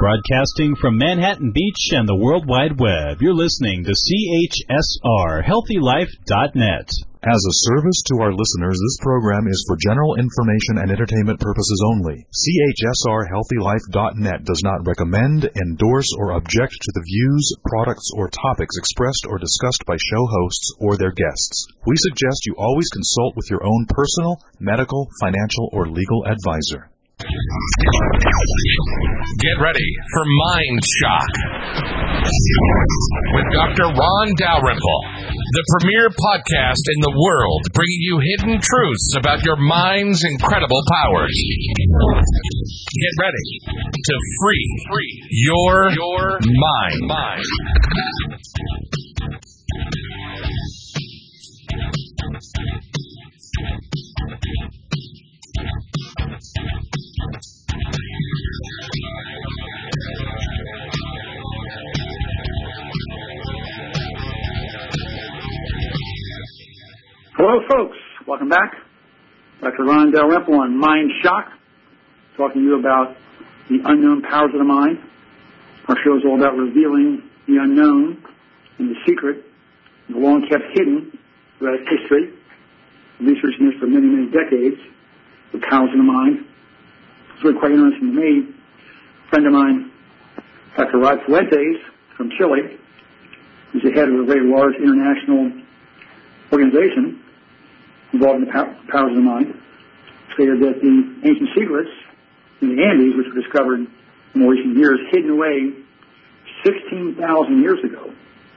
Broadcasting from Manhattan Beach and the World Wide Web, you're listening to CHSR, HealthyLife.net. As a service to our listeners, this program is for general information and entertainment purposes only. CHSR HealthyLife.net does not recommend, endorse, or object to the views, products, or topics expressed or discussed by show hosts or their guests. We suggest you always consult with your own personal, medical, financial, or legal advisor. Get ready for Mind Shock with Dr. Ron Dalrymple, the premier podcast in the world, bringing you hidden truths about your mind's incredible powers. Get ready to free your mind. Hello, folks. Welcome back. Dr. Ron Dalrymple on Mind Shock, talking to you about the unknown powers of the mind. Our show is all about revealing the unknown and the secret, the long kept hidden throughout history. Researching this for many, many decades, the powers of the mind. It's really quite interesting to me. A friend of mine, Dr. Rod Fuentes from Chile, who's the head of a very large international organization involved in the powers of the mind, stated that the ancient secrets in the Andes, which were discovered in more recent years, hidden away 16,000 years ago,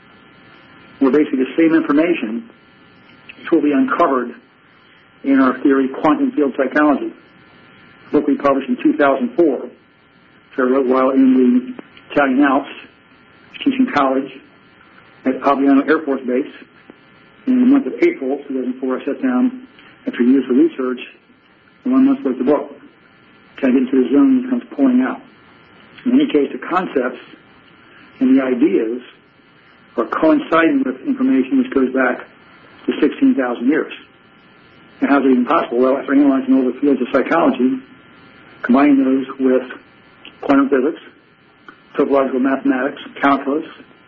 were basically the same information which will be uncovered in our theory, quantum field psychology. A book we published in 2004, which I wrote while in the Italian Alps, teaching college at Aviano Air Force Base. In the month of April 2004, I sat down after years of research and 1 month worth of book. Kind of get into the zone that comes pouring out. In any case, the concepts and the ideas are coinciding with information which goes back to 16,000 years. And how is it even possible? Well, after analyzing all the fields of psychology, combining those with quantum physics, topological mathematics, calculus,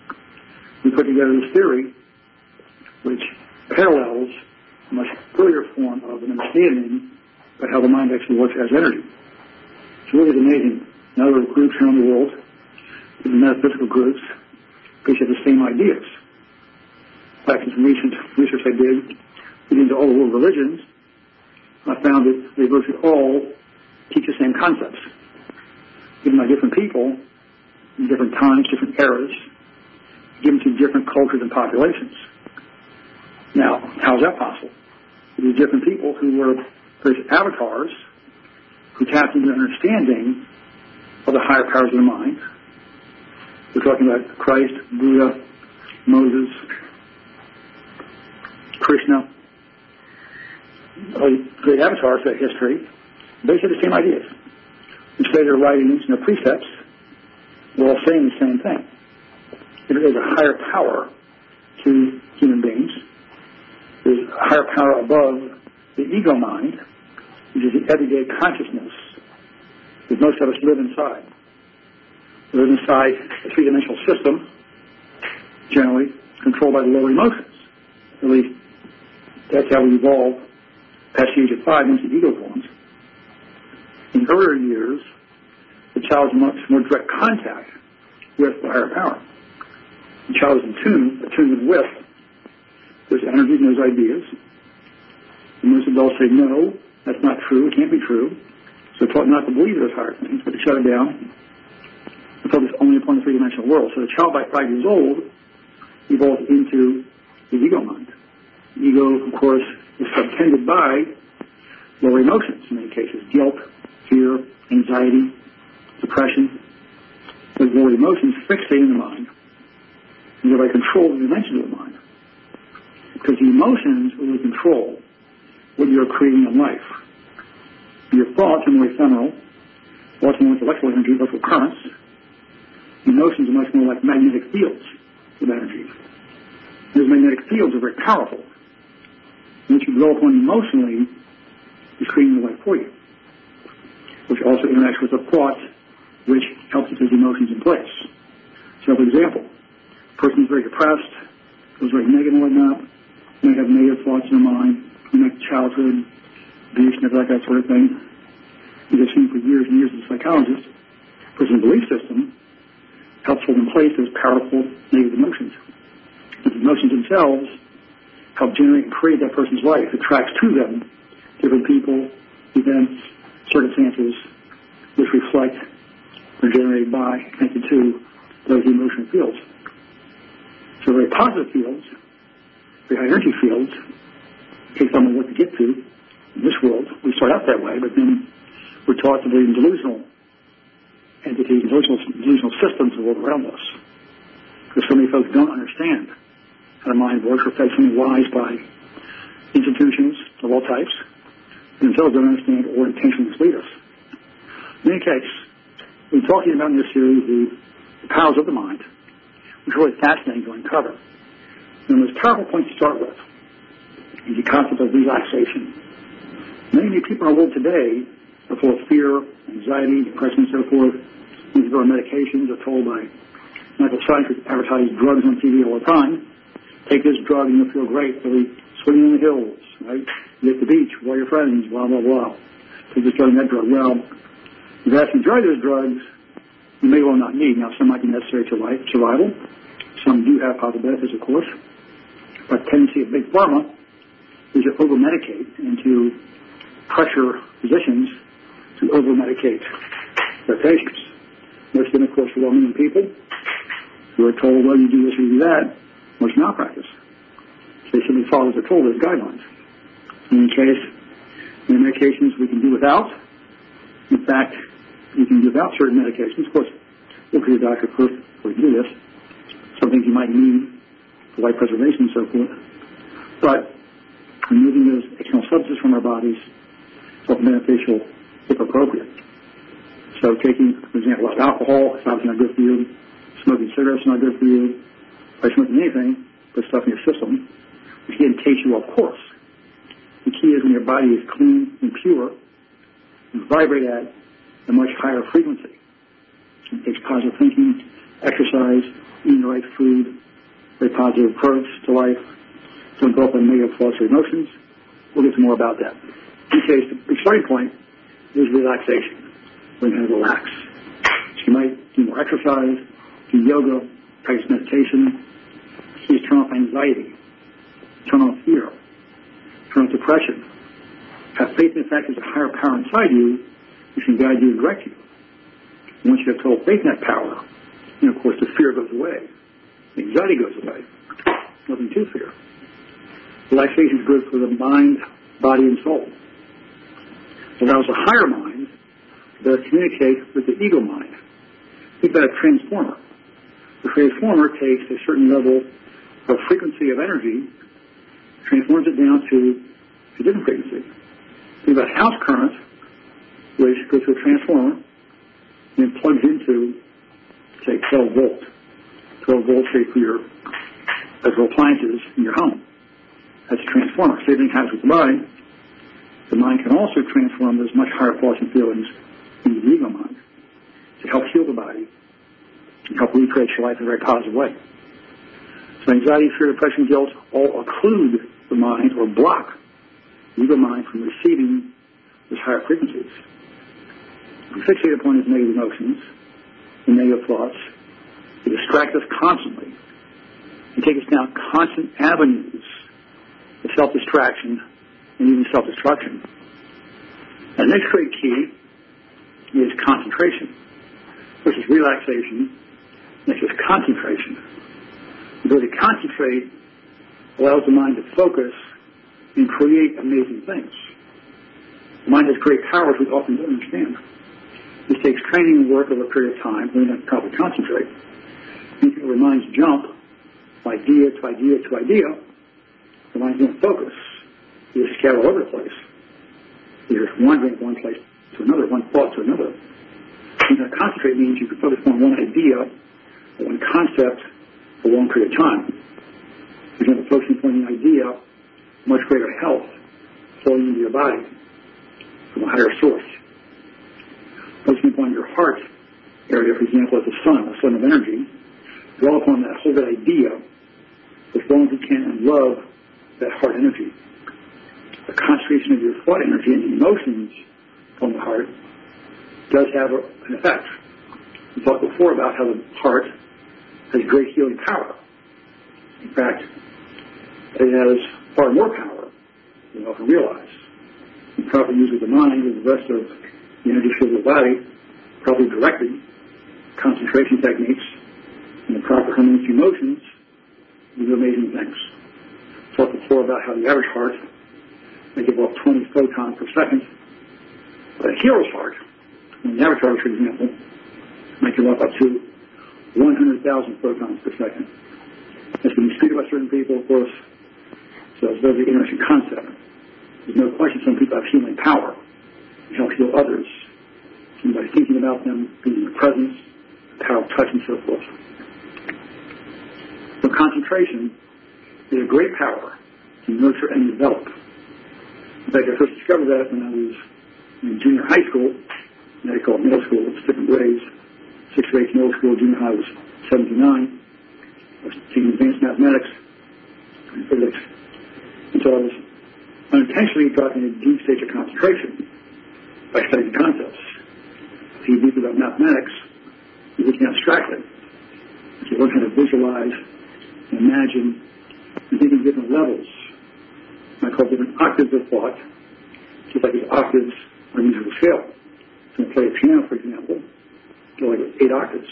we put together this theory which parallels a much earlier form of an understanding about how the mind actually works as energy. It's really amazing. In other groups around the world, the metaphysical groups, basically have the same ideas. Back in some recent research I did, into all the world religions, I found that they virtually all teach the same concepts, given by different people, in different times, different eras, given to different cultures and populations. Now, how is that possible? These different people who were various avatars who tapped into an understanding of the higher powers of the mind. We're talking about Christ, Buddha, Moses, Krishna, all these great avatars of history. They say the same ideas. Which say their writings and their precepts were all saying the same thing. There is a higher power to human beings. There's a higher power above the ego mind, which is the everyday consciousness that most of us live inside. We live inside a three-dimensional system, generally controlled by the lower emotions. At least that's how we evolved past the age of 5 into ego forms. In earlier years, the child is much more direct contact with the higher power. The child is attuned with those energies and those ideas. And most adults say, no, that's not true, it can't be true. So they're taught not to believe those higher things, but to shut it down and focus only upon the three-dimensional world. So the child by 5 years old evolves into the ego mind. The ego, of course, is subtended by lower emotions, in many cases, guilt, fear, anxiety, depression. Those lower emotions fixate in the mind and thereby control the dimensions of the mind. Because the emotions really control what you're creating in life. Your thoughts are more ephemeral, thoughts are more intellectual energy, electrical currents. Emotions are much more like magnetic fields of energy. Those magnetic fields are very powerful. And what you grow upon emotionally is creating the life for you, which also interacts with the thoughts, which helps with those emotions. place. So, for example, a person is very depressed, feels very negative right now, may have negative thoughts in their mind, like childhood, abuse, neglect, that sort of thing. As I've seen for years and years as a psychologist, a person's belief system helps hold in place those powerful negative emotions. The emotions themselves help generate and create that person's life. It attracts to them different people, events, circumstances, which reflect or generated by, connected to those emotional fields. So very positive fields, very high energy fields, takes on the work to get to in this world. We start out that way, but then we're taught to believe in delusional entities, delusional systems of the world around us. Because so many folks don't understand how the mind works, or fed so many lies by institutions of all types, and themselves don't understand or intentionally mislead us. In any case, we've been talking about in this series the powers of the mind, which is really fascinating to uncover. And the most powerful point to start with is the concept of relaxation. Many people in our world today are full of fear, anxiety, depression, and so forth. These are medications. Are told by medical scientists advertise drugs on TV all the time. Take this drug and you'll feel great. You'll be swimming in the hills, right? You're at the beach with all your friends, blah, blah, blah. Take this drug and that drug. Well, the vast majority of those drugs you may well not need. Now, some might be necessary to survival. Some do have positive benefits, of course. But the tendency of big pharma is to over-medicate and to pressure physicians to over-medicate their patients. Most of them, of course, are well-meaning people who are told, well, you do this or you do that. Most malpractice. So they simply follow as they're told as guidelines. In any case, the medications we can do without. In fact, you can do without certain medications. Of course, look at your doctor first before you do this. Some things you might need for life preservation and so forth. But removing those external substances from our bodies is often beneficial if appropriate. So taking, for example, alcohol, it's obviously not good for you. Smoking cigarettes is not good for you. By smoking anything, put stuff in your system, which again takes you off course. The key is when your body is clean and pure, you vibrate at a much higher frequency. It takes positive thinking, exercise, eating the right food, very positive approach to life, don't go up on negative thoughts or emotions. We'll get to more about that. In case, the starting point is relaxation. Learn how to relax. So you might do more exercise, do yoga, practice meditation. Keys turn off anxiety, turn off fear, turn off depression. Have faith in the fact there's a higher power inside you which can guide you and direct you. And once you have total faith in that power, then of course the fear goes away. The anxiety goes away. Nothing to fear. Relaxation is good for the mind, body, and soul. It allows a higher mind to communicate with the ego mind. Think about a transformer. The transformer takes a certain level of frequency of energy, transforms it down to a different frequency. Think about house current, which goes to a transformer and then plugs into, say, 12 volt. 12 volts, say, for your electrical appliances in your home. That's a transformer. Same thing happens with the mind. The mind can also transform those much higher thoughts and feelings into the ego mind to help heal the body and help recreate your life in a very positive way. So anxiety, fear, depression, guilt all occlude the mind or block the ego mind from receiving those higher frequencies. We fixate upon these negative emotions and negative thoughts. They distract us constantly and take us down constant avenues of self-distraction and even self-destruction. And the next great key is concentration. First is relaxation, next is concentration. The ability to concentrate allows the mind to focus and create amazing things. The mind has great powers we often don't understand. This takes training and work over a period of time when you have to properly concentrate. And if your minds jump from idea to idea to idea, the mind don't focus. You just scatter all over the place. You're just wandering from one place to another, one thought to another. And concentrate means you can focus on one idea or one concept for a long period of time. For example, focusing on an idea, much greater health flowing into your body from a higher source. Focusing upon your heart, area, for example, as the sun of energy, dwell upon that, hold that idea as long as you can and love that heart energy. The concentration of your thought energy and emotions on the heart does have an effect. We talked before about how the heart has great healing power. In fact, it has far more power than we often realize. The proper use of the mind and the rest of the energy field of the body, properly directed, concentration techniques, and the proper harmonious emotions, we do amazing things. We talked before about how the average heart may give off 20 photons per second, but a hero's heart, the average heart, for example, might give off up to 100,000 photons per second. That's when you speak about certain people, of course, so it's a very interesting concept. There's no question some people have healing power and help heal others, by thinking about them, being in their presence, the power of touch, and so forth. So concentration is a great power to nurture and develop. In fact, I first discovered that when I was in junior high school. Now they call it middle school. It's different grades. 6th grade middle school, junior high was 7 to 9. I was taking advanced mathematics and physics. And so I was unintentionally dropping a deep stage of concentration by studying concepts. If you deep about mathematics, you're looking abstractly. You learn how to visualize, and imagine, and think in different levels. I call different octaves of thought, just like there's octaves on a musical scale. So when I play a piano, for example, go like 8 octaves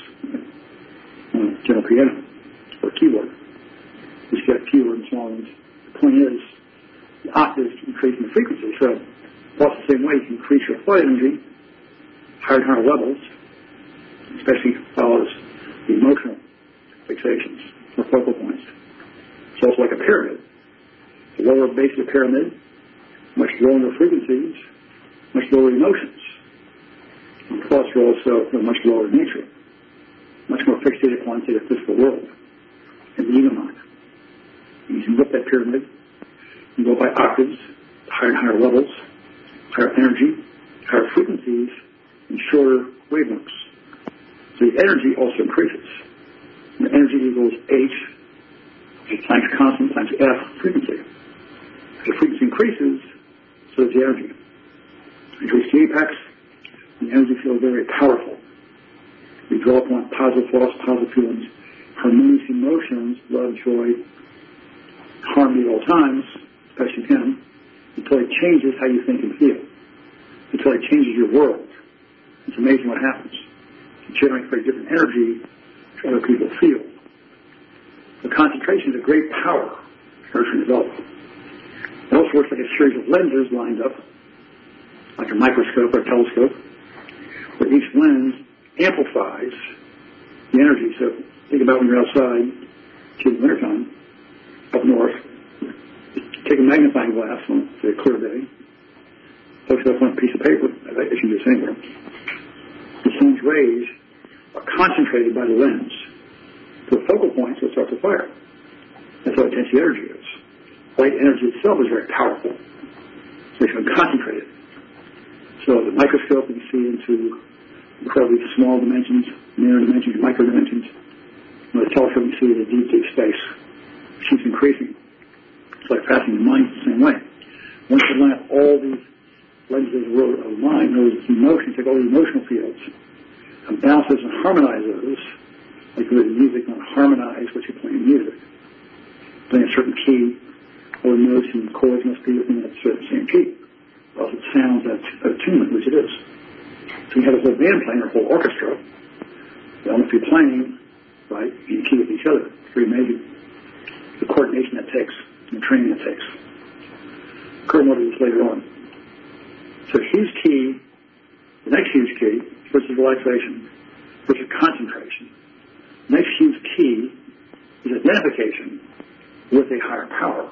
on a general piano or keyboard. You just get fewer and smaller ones. The point is, the octaves increase in the frequency. So, thoughts the same way, you can increase your thought energy, higher and higher levels, especially follows the emotional fixations or focal points. It's also like a pyramid. The lower base of the pyramid, much lower frequencies, much lower emotions. And thoughts are also much lower in nature, much more fixated upon, say, the physical world and the ego mind. And you can lift that pyramid and go by octaves, higher and higher levels, higher energy, higher frequencies, and shorter wavelengths. So the energy also increases. And the energy equals H times constant times F frequency. As the frequency increases, so does the energy. You reach the apex, and the energy feels very powerful. We draw upon positive thoughts, positive feelings, harmonious emotions, love, joy, harmony at all times, especially Him, until it changes how you think and feel. Until it changes your world. It's amazing what happens. You generate very different energy to other people feel. The concentration is a great power to nurture and develop. It also works like a series of lenses lined up, like a microscope or a telescope, where each lens amplifies the energy. So think about when you're outside, in the wintertime, up north, take a magnifying glass on, say, a clear day, focus it up on a piece of paper, as you do anywhere. The sun's rays are concentrated by the lens to a focal point, so it starts to fire. That's how intense the energy is. Light energy itself is very powerful. So it's concentrated. So the microscope, you can see into incredibly small dimensions, nano dimensions, micro dimensions. And the telescope, you see the deep, deep space. It keeps increasing. It's like passing the mind the same way. Once you line up all these lenses of the mind, those emotions, take all the emotional fields, and balance those and harmonize those, like with music, not harmonize what you're playing music. Playing a certain key, all the notes and chords must be within that certain same key. Or else it sounds out of tune, which it is. So you have a whole band playing, or a whole orchestra. They all must be playing, right, in key with each other. It's very amazing. The coordination that takes, and the training it takes. Kurt will this later on. So huge key, the next huge key, versus relaxation, versus concentration. The next huge key is identification with a higher power,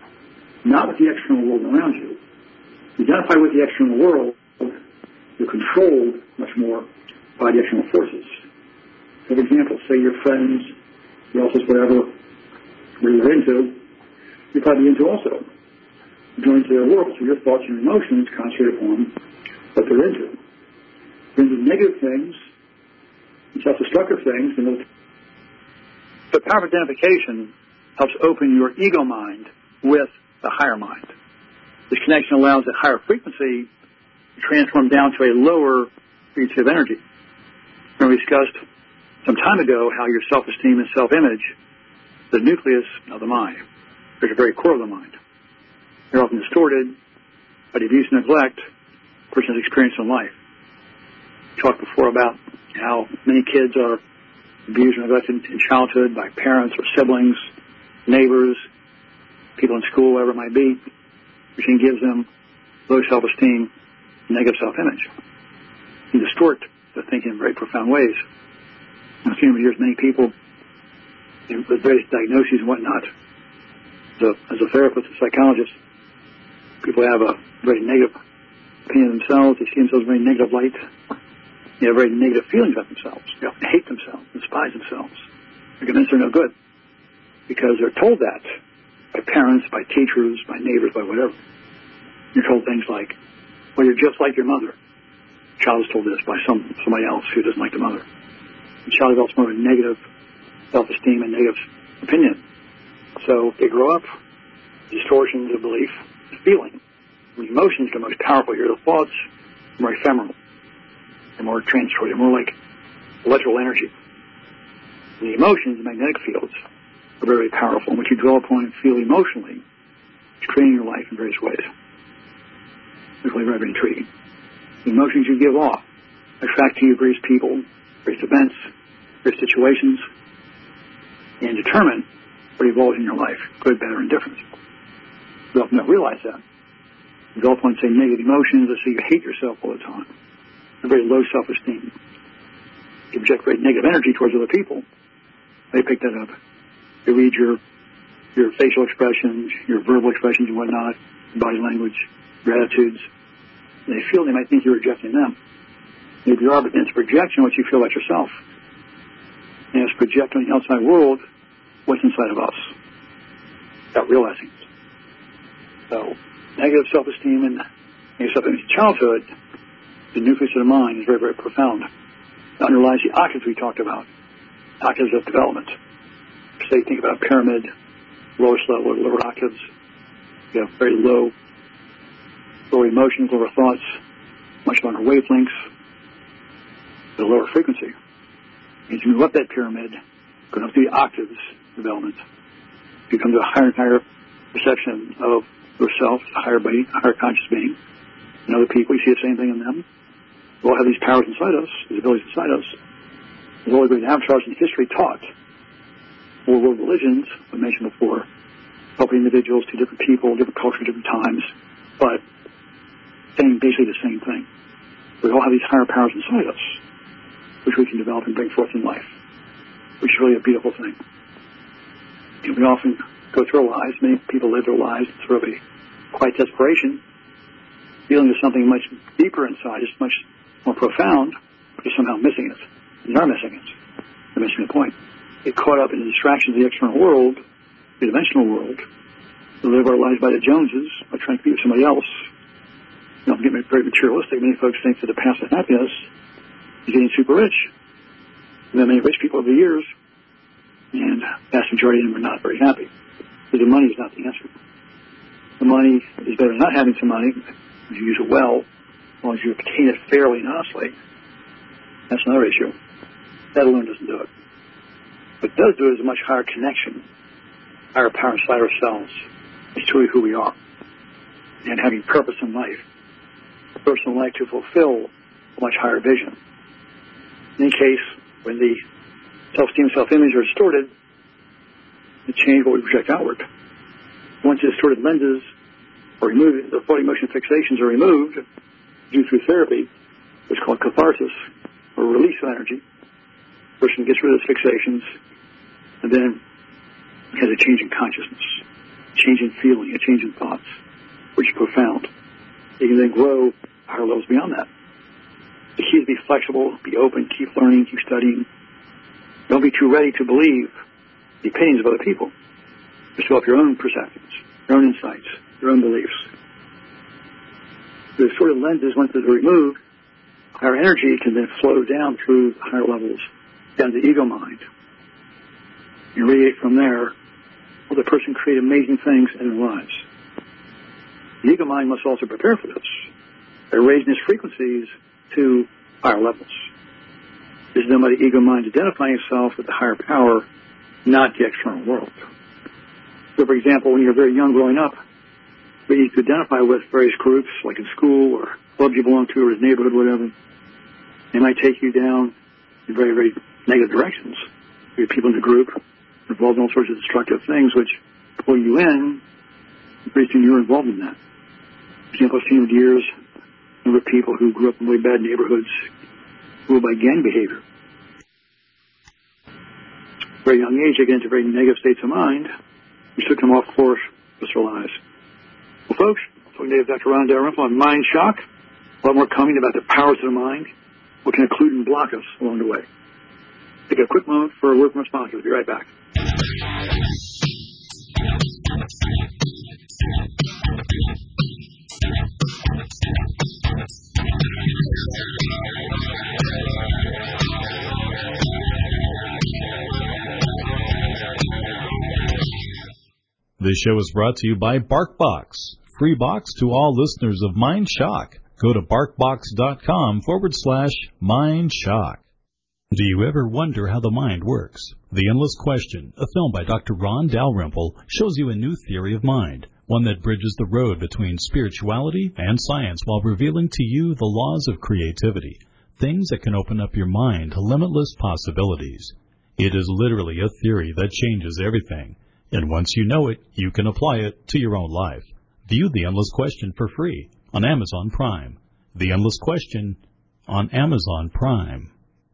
not with the external world around you. You identify with the external world, you're controlled much more by the external forces. For example, say your friends, your office, whatever you're into, you're probably into also. You go into their world, so your thoughts and your emotions concentrate upon what they're into. If they're into negative things, self-destructive things. And the power of identification helps open your ego mind with the higher mind. This connection allows that higher frequency to transform down to a lower frequency of energy. And we discussed some time ago how your self-esteem and self-image, the nucleus of the mind, is the very core of the mind. They're often distorted by the abuse and neglect a person has experienced in life. We talked before about how many kids are abused or neglected in childhood by parents or siblings, neighbors, people in school, whatever it might be, which then gives them low self-esteem, negative self-image. You distort the thinking in very profound ways. I've seen over the years many people with various diagnoses and whatnot. As a therapist and psychologist, people have a very negative opinion of themselves. They see themselves in a very negative light. They have very negative feelings about themselves. They often hate themselves, despise themselves. They're convinced they're no good because they're told that by parents, by teachers, by neighbors, by whatever. You're told things like, well, you're just like your mother. The child is told this by somebody else who doesn't like the mother. The child develops more of a negative self-esteem and negative opinion. So they grow up, distortions of belief, feeling. The emotions are most powerful here. The thoughts are more ephemeral. They're more transitory. They're more like electrical energy. And the emotions, the magnetic fields, are very, very powerful. And what you dwell upon and feel emotionally is creating your life in various ways. It's really very, very intriguing. The emotions you give off attract to you various people, various events, various situations, and determine what evolves in your life, good, bad, or indifferent. You often don't realize that. You go upon, say, negative emotions, let's say you hate yourself all the time, a very low self-esteem. You project very negative energy towards other people. They pick that up. They read your facial expressions, your verbal expressions and whatnot, body language, your attitudes. And they feel they might think you're rejecting them. Maybe you are, but then it's a projection of what you feel about yourself. And it's projecting on the outside world what's inside of us without realizing it. So, negative self-esteem and negative self-image in childhood, the nucleus of the mind is very, very profound. It underlies the octaves we talked about, octaves of development. Say, think about a pyramid, lowest level or lower octaves. You have very low emotions, lower thoughts, much longer wavelengths, the lower frequency. As you move up that pyramid, going up through the octaves development, you come to a higher and higher perception of yourself, a higher being, a higher conscious being, and other people. You see the same thing in them. We all have these powers inside us, these abilities inside us. There's all the great avatars in history taught. All world religions, I mentioned before, helping individuals to different people, different cultures, different times, but saying basically the same thing. We all have these higher powers inside us, which we can develop and bring forth in life, which is really a beautiful thing. And we often go through our lives, many people live their lives through a quiet desperation, dealing with something much deeper inside, it's much more profound, but they're somehow missing it. They are missing it. They're missing the point. Get caught up in the distractions of the external world, the dimensional world. We live our lives by the Joneses, by trying to be with somebody else. You know, getting very materialistic. Many folks think that the path to happiness is getting super rich. And then many rich people over the years, and the vast majority of them are not very happy. Because the money is not the answer. The money is better than not having some money. If you use it well, as long as you obtain it fairly and honestly, that's another issue. That alone doesn't do it. What does do it is a much higher connection, higher power inside ourselves. It's truly who we are. And having purpose in life. A personal life to fulfill a much higher vision. In any case, when the self-esteem and self-image are distorted, it changes what we project outward. Once the distorted lenses are removed, the thought, emotion, fixations are removed, due through therapy, it's called catharsis, or release of energy. The person gets rid of those fixations, and then has a change in consciousness, a change in feeling, a change in thoughts, which is profound. You can then grow higher levels beyond that. The key is to be flexible, be open, keep learning, keep studying. Don't be too ready to believe the opinions of other people. Develop your own perceptions, your own insights, your own beliefs. The sort of lenses, once they're removed, higher energy can then flow down through higher levels down to the ego mind, and radiate from there, will the person create amazing things in their lives. The ego mind must also prepare for this by raising its frequencies to higher levels. This is done by the ego mind identifying itself with the higher power, not the external world. So, for example, when you're very young growing up, we need to identify with various groups, like in school or clubs you belong to or the neighborhood, whatever. They might take you down in very, very negative directions. You have people in the group involved in all sorts of destructive things which pull you in, and pretty soon you're involved in that. For example, I've seen over the years a number of people who grew up in really bad neighborhoods ruled by gang behavior. At a very young age, they get into very negative states of mind, which took them off course with their lives. Well, folks, talking today with Dr. Ron Dalrymple on Mind Shock. A lot more coming about the powers of the mind, what can occlude and block us along the way. Take a quick moment for a word from our sponsor. We'll be right back. This show is brought to you by BarkBox. Free box to all listeners of Mind Shock. Go to barkbox.com/Mind Shock. Do you ever wonder how the mind works? The Endless Question, a film by Dr. Ron Dalrymple, shows you a new theory of mind, one that bridges the road between spirituality and science while revealing to you the laws of creativity, things that can open up your mind to limitless possibilities. It is literally a theory that changes everything, and once you know it, you can apply it to your own life. View The Endless Question for free on Amazon Prime. The Endless Question on Amazon Prime.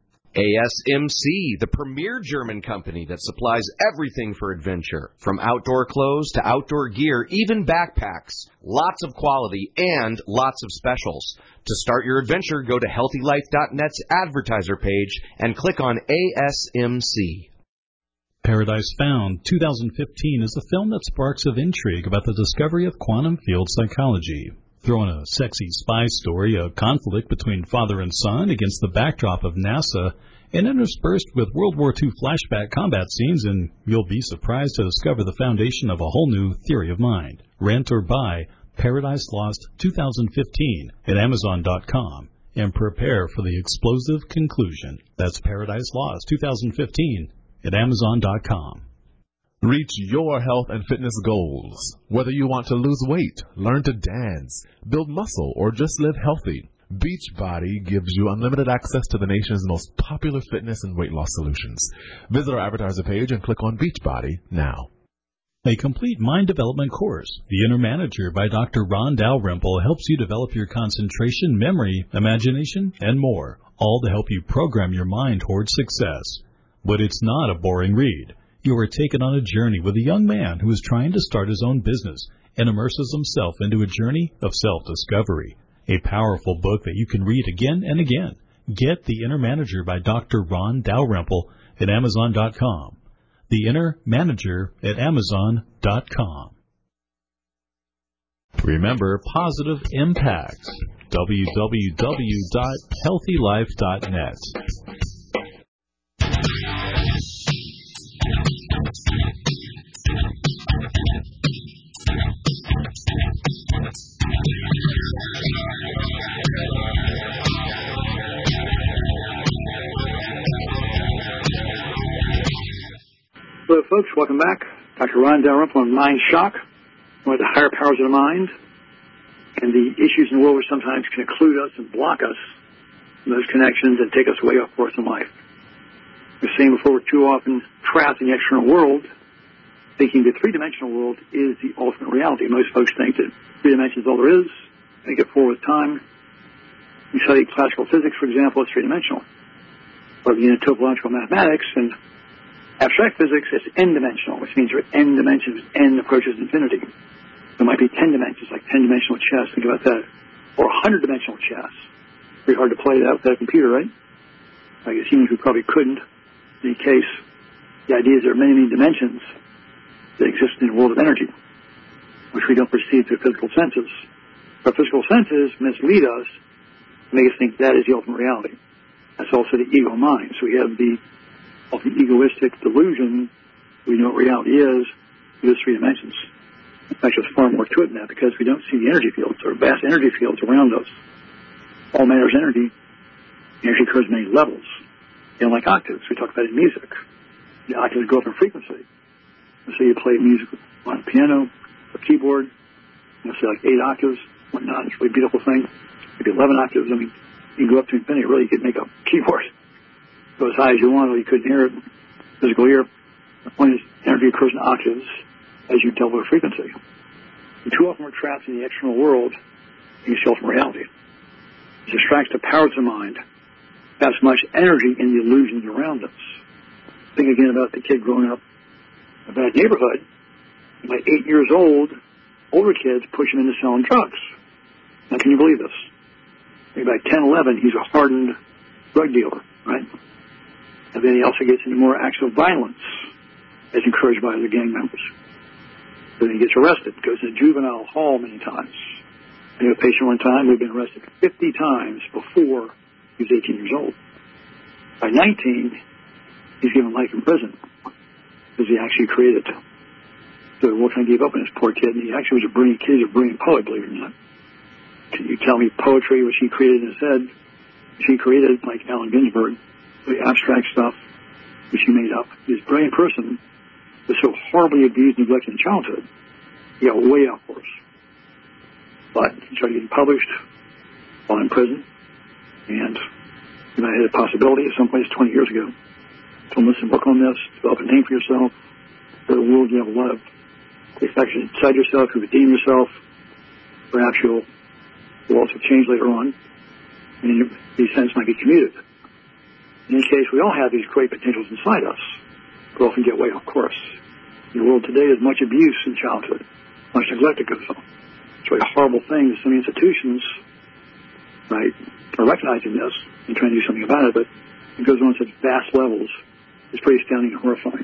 ASMC, the premier German company that supplies everything for adventure, from outdoor clothes to outdoor gear, even backpacks. Lots of quality and lots of specials. To start your adventure, go to HealthyLife.net's advertiser page and click on ASMC. Paradise Found 2015 is a film that sparks of intrigue about the discovery of quantum field psychology. Throw in a sexy spy story, a conflict between father and son against the backdrop of NASA, and interspersed with World War II flashback combat scenes, and you'll be surprised to discover the foundation of a whole new theory of mind. Rent or buy Paradise Lost 2015 at Amazon.com and prepare for the explosive conclusion. That's Paradise Lost 2015 at Amazon.com. Reach your health and fitness goals. Whether you want to lose weight, learn to dance, build muscle, or just live healthy, Beachbody gives you unlimited access to the nation's most popular fitness and weight loss solutions. Visit our advertiser page and click on Beachbody now. A complete mind development course, The Inner Manager by Dr. Ron Dalrymple, helps you develop your concentration, memory, imagination, and more, all to help you program your mind towards success. But it's not a boring read. You are taken on a journey with a young man who is trying to start his own business and immerses himself into a journey of self-discovery. A powerful book that you can read again and again. Get The Inner Manager by Dr. Ron Dalrymple at Amazon.com. The Inner Manager at Amazon.com. Remember Positive Impact. www.healthylife.net. Hello, folks. Welcome back. Dr. Ron Dalrymple on Mind Shock, one of the higher powers of the mind, and the issues in the world which sometimes can occlude us and block us from those connections and take us way off course in life. We've seen before, we're too often trapped in the external world, thinking the three-dimensional world is the ultimate reality. Most folks think that 3 dimensions is all there is. They get 4 with time. You study classical physics, for example, it's 3-dimensional. But in topological mathematics and abstract physics, it's n-dimensional, which means there are n dimensions, n approaches infinity. There might be 10 dimensions, like 10-dimensional chess. Think about that. Or 100-dimensional chess. Pretty hard to play that with a computer, right? I guess humans we probably couldn't. In any case, the idea is there are many, many dimensions that exist in the world of energy, which we don't perceive through physical senses. Our physical senses mislead us, make us think that is the ultimate reality. That's also the ego mind. So we have the of the egoistic delusion we know what reality is through those three dimensions. In fact, there's far more to it than that because we don't see the energy fields. There are vast energy fields around us. All matter is energy. Energy occurs in many levels. Like octaves, we talk about in music. The octaves go up in frequency. So you play music on a piano, a keyboard, say like 8 octaves, whatnot. It's a really beautiful thing. Maybe 11 octaves. I mean, you can go up to infinity. Really, you could make a keyboard go as high as you want, or you couldn't hear it. Physical ear. The point is, energy occurs in octaves as you double the frequency. And too often we're trapped in the external world and you steal from reality. It distracts the powers of the mind. As much energy in the illusions around us. Think again about the kid growing up in a bad neighborhood. By 8 years old, older kids push him into selling drugs. Now, can you believe this? Maybe by 10, 11, he's a hardened drug dealer, right? And then he also gets into more acts of violence as encouraged by other gang members. Then he gets arrested, goes to juvenile hall many times. I knew a patient one time who had been arrested 50 times before he was 18 years old. By 19, he's given life in prison because he actually created. So what kind of gave up on this poor kid? And he actually was a brilliant kid, a brilliant poet, believe it or not. Can you tell me poetry, which he created in his head, which he created, like Allen Ginsberg, the abstract stuff, which he made up. He's a brilliant person, was so horribly abused and neglected in childhood. He got way off course. But he started getting published while in prison. And I had a possibility at some place 20 years ago. So listen, work on this, develop a name for yourself. For the world, you have a lot of affection inside yourself, you redeem yourself. Perhaps you'll also change later on. And these sense might be commuted. In any case, we all have these great potentials inside us, but often get way off course. In the world today, there's much abuse in childhood, much neglect that goes on. It's really a horrible thing that some institutions, right, are recognizing this and trying to do something about it, but it goes on at such vast levels. It's pretty astounding and horrifying.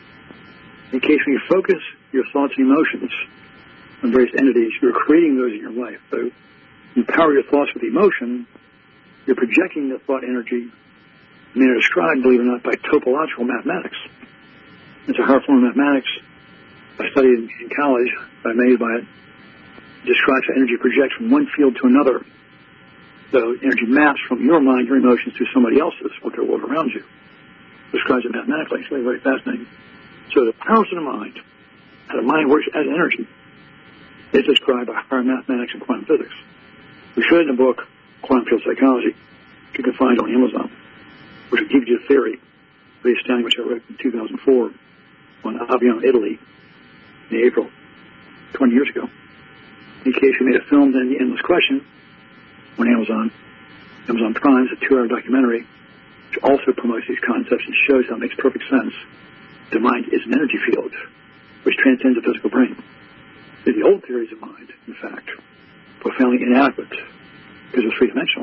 In case when you focus your thoughts and emotions on various entities, you're creating those in your life. So you power your thoughts with emotion, you're projecting the thought energy, and they're described, believe it or not, by topological mathematics. It's a hard form of mathematics. I studied in college. I'm amazed by it. It describes how energy projects from one field to another. So energy maps from your mind, your emotions, to somebody else's, or to the world around you. Describes it mathematically. It's really very fascinating. So the powers of the mind, how the mind works as energy, is described by higher mathematics and quantum physics. We showed in the book, Quantum Field Psychology, which you can find on Amazon, which will give you a theory, very astounding, which I wrote in 2004 on Aviano, Italy, in April, 20 years ago. In case you made a film, then The Endless Question, on Amazon Prime, is a 2-hour documentary, which also promotes these concepts and shows how it makes perfect sense. The mind is an energy field, which transcends the physical brain. The old theories of mind, in fact, profoundly inadequate, because they're three-dimensional.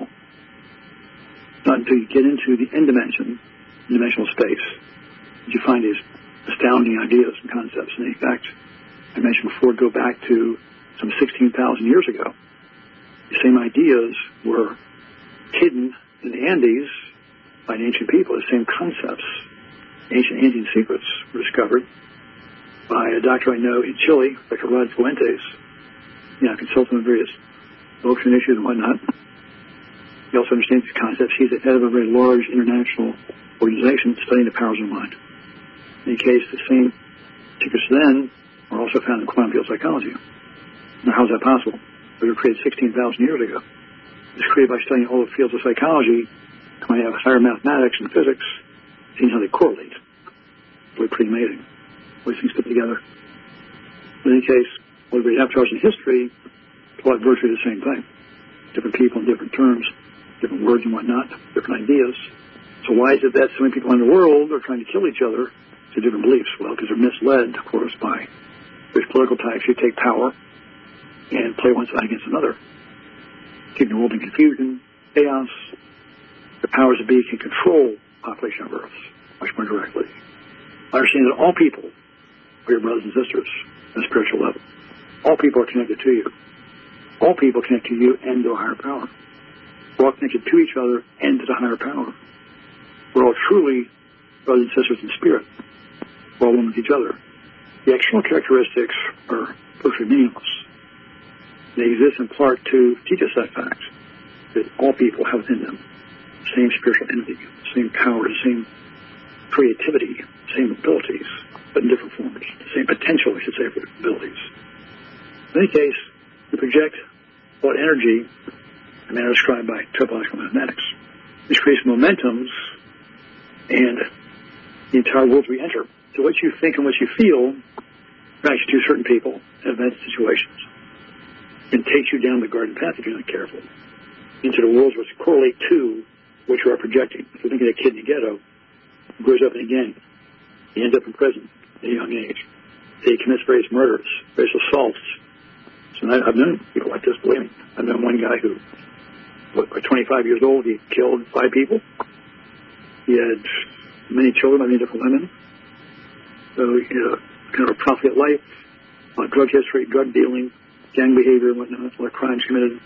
Not until you get into the n-dimension, dimensional space, that you find these astounding ideas and concepts. And in fact, I mentioned before, go back to some 16,000 years ago. The same ideas were hidden in the Andes by an ancient people. The same concepts, ancient Andean secrets, were discovered by a doctor I know in Chile, Dr. Rod Fuentes. I consult him on various ocean issues and whatnot. He also understands these concepts. He's the head of a very large international organization studying the powers of the mind. In any case, the same secrets then are also found in quantum field psychology. Now, how is that possible? They were created 16,000 years ago. It was created by studying all the fields of psychology, coming out of higher mathematics and physics, seeing how they correlate. It's really pretty amazing. All these things put together. In any case, what we have to us in history, it's like virtually the same thing. Different people in different terms, different words and whatnot, different ideas. So why is it that so many people in the world are trying to kill each other to different beliefs? Well, because they're misled, of course, by these political types who take power and play one side against another, keeping the world in confusion, chaos. The powers that be can control the population of Earth much more directly. Understand that all people are your brothers and sisters on a spiritual level. All people are connected to you. All people connect to you and to a higher power. We're all connected to each other and to the higher power. We're all truly brothers and sisters in spirit. We're all one with each other. The external characteristics are virtually meaningless. They exist in part to teach us that fact, that all people have within them the same spiritual entity, the same power, the same creativity, the same abilities, but in different forms, the same potential, I should say, for abilities. In any case, we project what energy, the manner described by topological mathematics. This creates momentums and the entire world we enter. So what you think and what you feel reacts to certain people, events, situations, and takes you down the garden path if you're not careful, into the worlds which correlate to what you are projecting. If you're thinking of a kid in the ghetto who grows up in a gang, he ends up in prison at a young age. He commits various murders, various assaults. So I've known people like this, believe me. I've known one guy who, by 25 years old, he killed 5 people. He had many children by many different women. So he had kind of a profligate life, drug history, drug dealing, gang behavior and whatnot, a lot of crimes committed.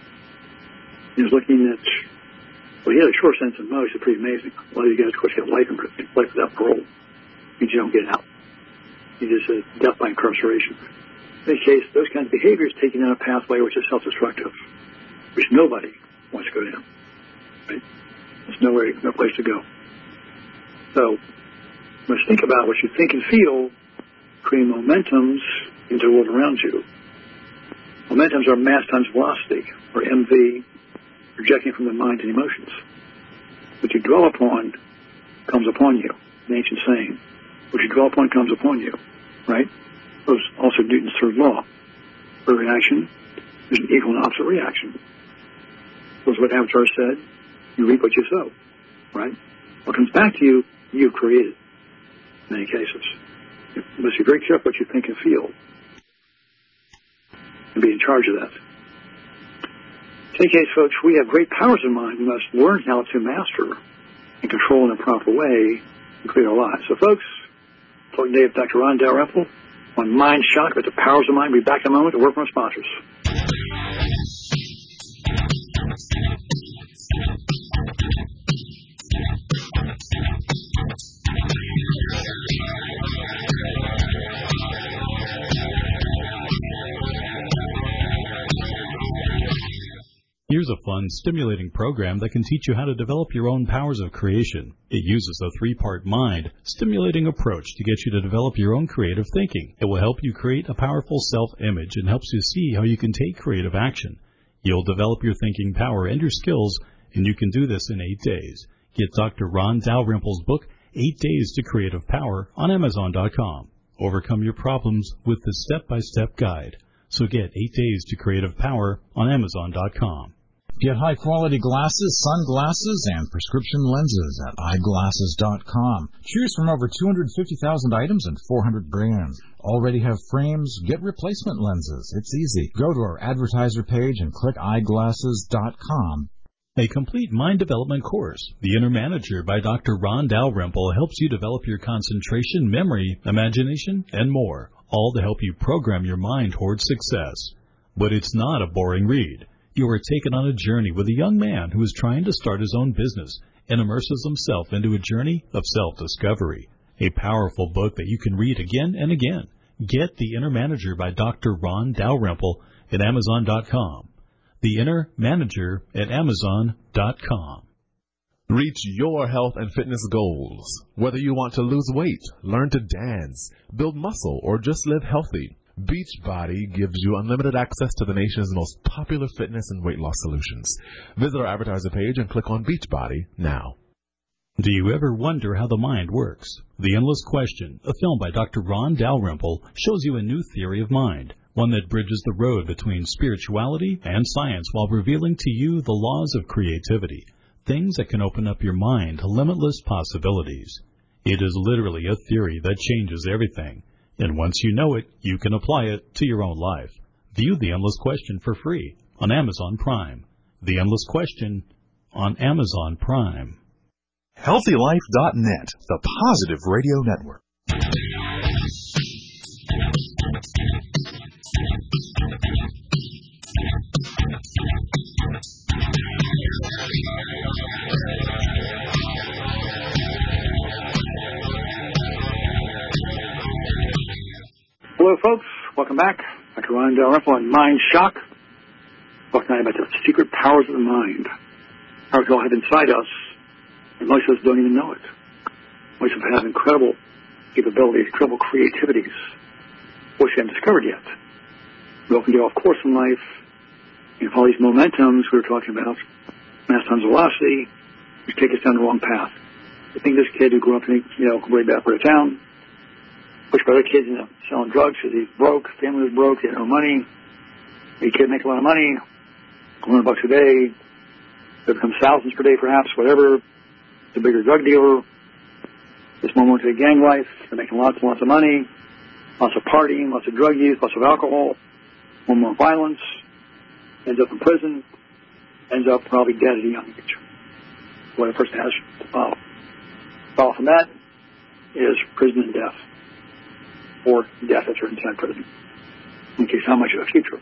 He was looking at, well, he had a short sense of most. It's pretty amazing. A lot of you guys, of course, have life without parole. Means you don't get out. You just death by incarceration. In any case, those kinds of behaviors take you down a pathway which is self-destructive, which nobody wants to go down. Right? There's no place to go. So, let's think about what you think and feel, creating momentums into the world around you. Momentums are mass times velocity, or MV, projecting from the mind and emotions. What you dwell upon comes upon you, an ancient saying. What you dwell upon comes upon you, right? That was also Newton's third law. For reaction, there's an equal and opposite reaction. That was what Avatar said. You reap what you sow, right? What comes back to you, you created, in many cases. You must be very careful what you think and feel, and be in charge of that. In any case, folks, we have great powers in mind. We must learn how to master and control in a proper way and create our lives. So, folks, talking today with Dr. Ron Dalrymple on Mind Shock with the powers of mind. We'll be back in a moment to work with our sponsors. Here's a fun, stimulating program that can teach you how to develop your own powers of creation. It uses a 3-part mind stimulating approach to get you to develop your own creative thinking. It will help you create a powerful self-image and helps you see how you can take creative action. You'll develop your thinking power and your skills, and you can do this in 8 days. Get Dr. Ron Dalrymple's book, 8 Days to Creative Power, on Amazon.com. Overcome your problems with this step-by-step guide. So get 8 Days to Creative Power on Amazon.com. Get high-quality glasses, sunglasses, and prescription lenses at eyeglasses.com. Choose from over 250,000 items and 400 brands. Already have frames? Get replacement lenses. It's easy. Go to our advertiser page and click eyeglasses.com. A complete mind development course, The Inner Manager by Dr. Ron Dalrymple, helps you develop your concentration, memory, imagination, and more, all to help you program your mind towards success. But it's not a boring read. You are taken on a journey with a young man who is trying to start his own business and immerses himself into a journey of self-discovery. A powerful book that you can read again and again. Get The Inner Manager by Dr. Ron Dalrymple at Amazon.com. The Inner Manager at Amazon.com. Reach your health and fitness goals. Whether you want to lose weight, learn to dance, build muscle, or just live healthy, Beachbody gives you unlimited access to the nation's most popular fitness and weight loss solutions. Visit our advertiser page and click on Beachbody now. Do you ever wonder how the mind works? The Endless Question, a film by Dr. Ron Dalrymple, shows you a new theory of mind, one that bridges the road between spirituality and science while revealing to you the laws of creativity, things that can open up your mind to limitless possibilities. It is literally a theory that changes everything. And once you know it, you can apply it to your own life. View The Endless Question for free on Amazon Prime. The Endless Question on Amazon Prime. HealthyLife.net, the Positive Radio Network. Hello, folks. Welcome back. Dr. Ron Dalrymple on Mind Shock. Talking about the secret powers of the mind. Powers we all have inside us, and most of us don't even know it. Most of us have incredible capabilities, incredible creativities, which we haven't discovered yet. We often get off course in life, and all these momentums we were talking about, mass times velocity, which take us down the wrong path. I think this kid who grew up in way back part of town, pushed by other kids selling drugs because he's broke, family was broke, he had no money. The kid makes a lot of money, $100 a day, it becomes thousands per day perhaps, whatever. It's a bigger drug dealer. This one went to a gang life, they're making lots and lots of money, lots of partying, lots of drug use, lots of alcohol, more violence, ends up in prison, ends up probably dead at a young age. What a person has to follow. Follow from that is prison and death. Or death if you're inside prison. In case how much of a future.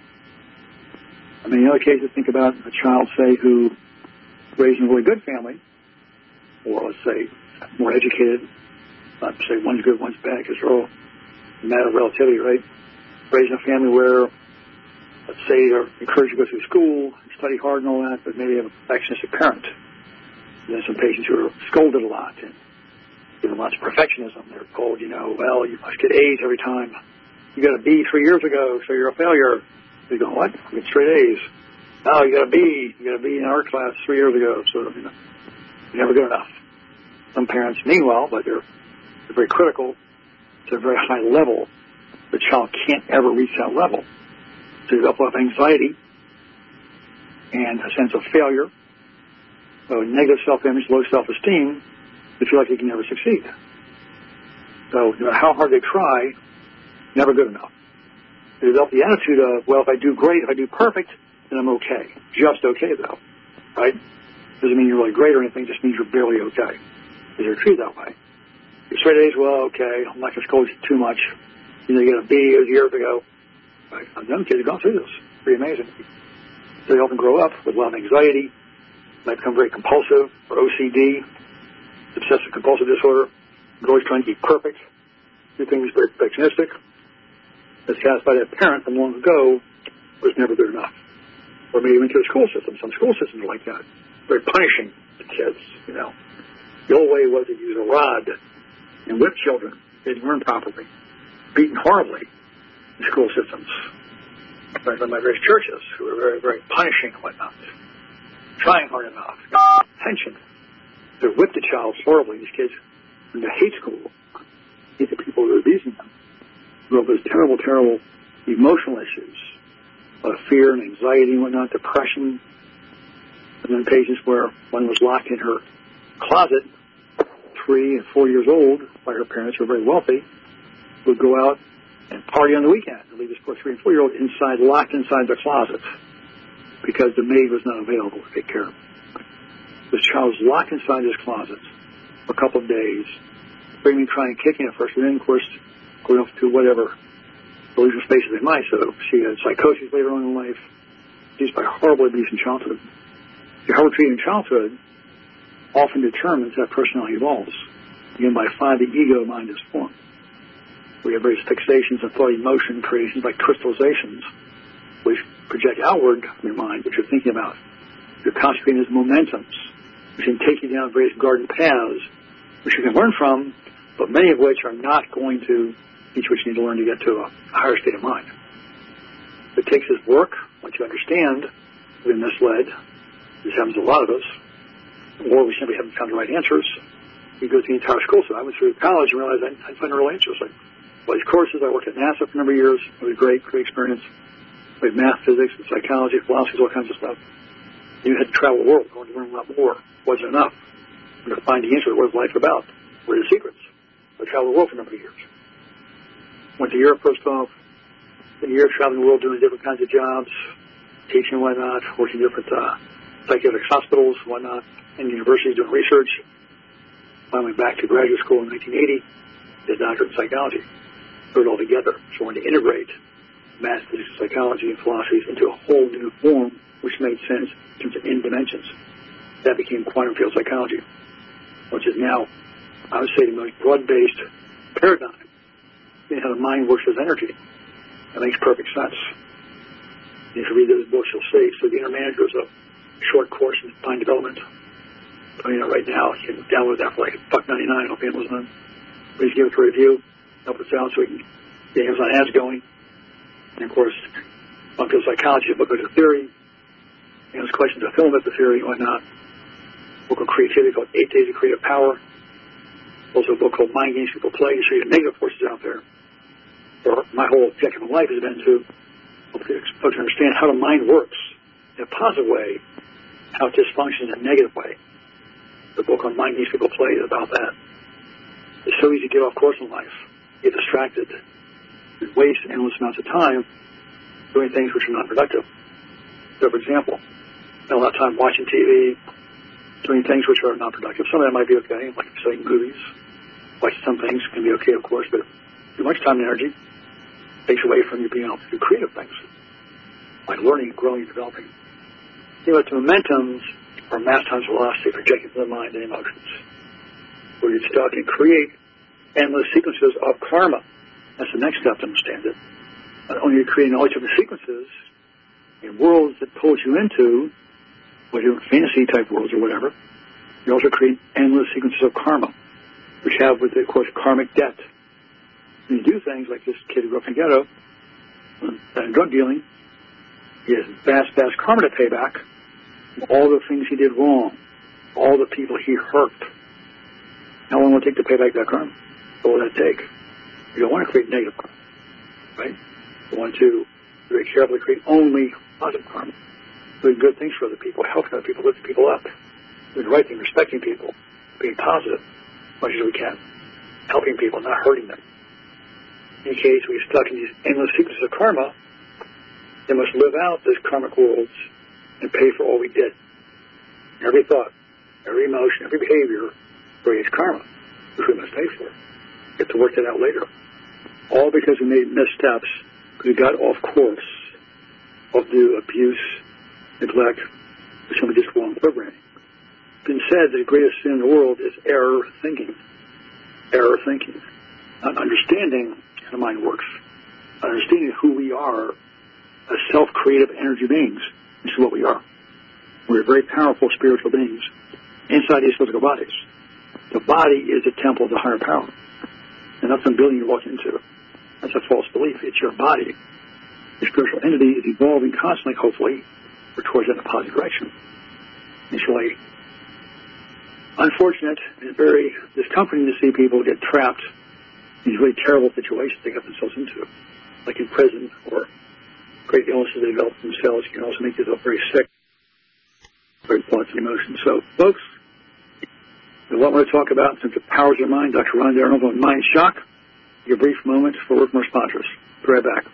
I mean, in other cases, think about a child, say, who raised in a really good family, or let's say more educated, not say one's good, one's bad, because they're all a matter of relativity, right? Raised in a family where, let's say, they're encouraged to go through school, study hard and all that, but maybe have an affectionate parent. And then some patients who are scolded a lot and given lots of perfectionism. They're told, well, you must get A's every time. You got a B 3 years ago, so you're a failure. You go, what? I get straight A's. No, you got a B. You got a B in art class 3 years ago, so you're never good enough. Some parents mean well, but they're very critical to a very high level. The child can't ever reach that level. So you develop a lot of anxiety and a sense of failure, so negative self-image, low self-esteem. They feel like they can never succeed. So no matter how hard they try, never good enough. They develop the attitude of, well, if I do great, if I do perfect, then I'm okay. Just okay, though. Right? Doesn't mean you're really great or anything, just means you're barely okay. Because you're treated that way. Your straight A's, well, okay, I'm not going to scold you too much. You get a B years ago. Right? Young kids have gone through this. Pretty amazing. So they often grow up with a lot of anxiety, might become very compulsive, or OCD, obsessive compulsive disorder. They're always trying to be perfect, do things very perfectionistic. That's cast by that parent from long ago was never good enough. Or maybe even to the school system. Some school systems are like that. Very punishing to kids, The old way was to use a rod and whip children. They didn't learn properly. Beaten horribly in school systems. By various churches who were very, very punishing and whatnot. Trying hard enough. Attention. They whipped the child horribly. These kids went to hate school. Hate the people who were abusing them. Grew up with terrible, terrible emotional issues. A lot of fear and anxiety and whatnot, depression. And then patients where one was locked in her closet, 3 and 4 years old, by her parents who were very wealthy, would go out and party on the weekend and leave this poor 3 and 4 year old inside, locked inside their closet because the maid was not available to take care of him. This child was locked inside his closet for a couple of days, screaming, crying, kicking at first, and then, of course, going off to whatever delusional spaces they might. So she had psychosis later on in life, used by horrible abuse in childhood. The horrible treatment in childhood often determines how personality evolves. Again, by 5, the ego mind is formed. We have various fixations and thought emotion creations like crystallizations, which project outward from your mind, what you're thinking about. You're concentrating as momentums, which can take you down various garden paths, which you can learn from, but many of which are not going to teach what you need to learn to get to a higher state of mind. It takes this work, once you understand, we've been misled. This happens to a lot of us. Or we simply haven't found the right answers. You go through the entire school. So I went through college and realized I find the real answers. Like, all these courses, I worked at NASA for a number of years. It was great experience. We had math, physics, and psychology, philosophy, all kinds of stuff. And you had to travel the world, going to learn a lot more. Wasn't enough. To find the answer, what is life about? What are the secrets? I traveled the world for a number of years. Went to Europe first off. A year traveling the world, doing different kinds of jobs, teaching and whatnot, working in different psychiatric hospitals and whatnot, and universities doing research. Finally back to graduate school in 1980, did a doctorate in psychology. Put it all together. So I wanted to integrate math, physics, psychology, and philosophies into a whole new form, which made sense in terms of in dimensions. That became quantum field psychology, which is now, I would say, the most broad-based paradigm in how the mind works as energy. That makes perfect sense. If you read those books, you'll see. So the Inner Manager is a short course in mind development. Right now, you can download that for like $1.99 off Amazon. Please give it a review. Help us out so we can get Amazon ads going. And of course, Bunkfield Psychology, a book of the theory. Answers questions to fill with the theory and whatnot. A book of creativity called 8 Days of Creative Power. Also a book called Mind Games People Play to show you the negative forces out there. My whole objective in life has been to help folks understand how the mind works in a positive way, how it dysfunctions in a negative way. The book on Mind Games People Play is about that. It's so easy to get off course in life, get distracted, and waste endless amounts of time doing things which are not productive. So, for example, spend a lot of time watching TV, doing things which are not productive. Some of that might be okay, like studying movies. Watching some things can be okay, of course, but too much time and energy takes away from you being able to do creative things, like learning, growing, and developing. The momentums or mass times velocity projected to the mind and emotions, where you stuck and create endless sequences of karma. That's the next step to understand it. Not only are you creating all different sequences in worlds that pulls you into, whether fantasy type worlds or whatever, you also create endless sequences of karma, which have, with it, of course, karmic debt. When you do things like this kid who grew up in the ghetto, and drug dealing, he has vast karma to pay back. All the things he did wrong, all the people he hurt. How long will it take to pay back that karma? What will that take? You don't want to create negative karma, right? You want to very carefully create only positive karma, doing good things for other people, helping other people, lifting people up, doing the right thing, respecting people, being positive as much as we can, helping people, not hurting them. In case we're stuck in these endless sequences of karma, they must live out those karmic worlds and pay for all we did. Every thought, every emotion, every behavior creates karma, which we must pay for. We have to work that out later. All because we made missteps, because we got off course of the abuse, neglect, or some of just wrong programming. It's been said that the greatest sin in the world is error thinking. Error thinking. Not understanding how the mind works. Not understanding who we are as self-creative energy beings. This is what we are. We're very powerful spiritual beings inside these physical bodies. The body is a temple of the higher power. And that's some building you walk into. That's a false belief. It's your body. The spiritual entity is evolving constantly, hopefully, or towards that in a positive direction. It's really unfortunate and very discomforting to see people get trapped in these really terrible situations they got themselves into, like in prison or great illnesses they develop themselves can also make yourself very sick, very thoughts and emotions. So, folks, there's a lot more to talk about in terms of powers of mind. Dr. Ron Darrenpohl on Mind Shock. Take a brief moment for word from our sponsors. Be right back.